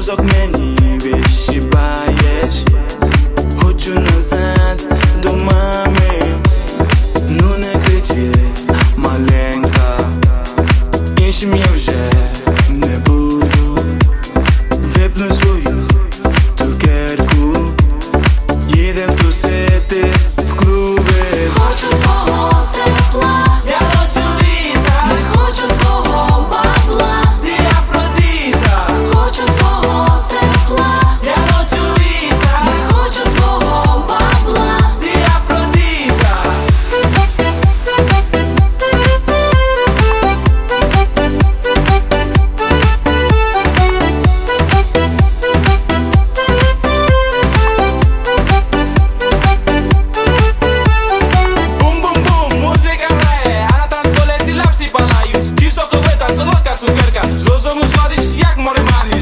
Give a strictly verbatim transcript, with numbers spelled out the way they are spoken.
мозок мені вишибаєш. Хочу назад до мами. Ну не кричи, маленька, іншим я вже не буду. Випну свою цукерку, їдем тусити в клуби. Хочу твого тепла, Я хочу літа, не хочу твого бабла. ти Афродіта. Хочу твого тепла, Я хочу літа, не хочу твого бабла. ти Афродіта. Бум-бум-бум, музика грає, а на танцполі ці ляпсі палають. Ті, що купита, солодка цукерка, з розуму зводиш, як море мані.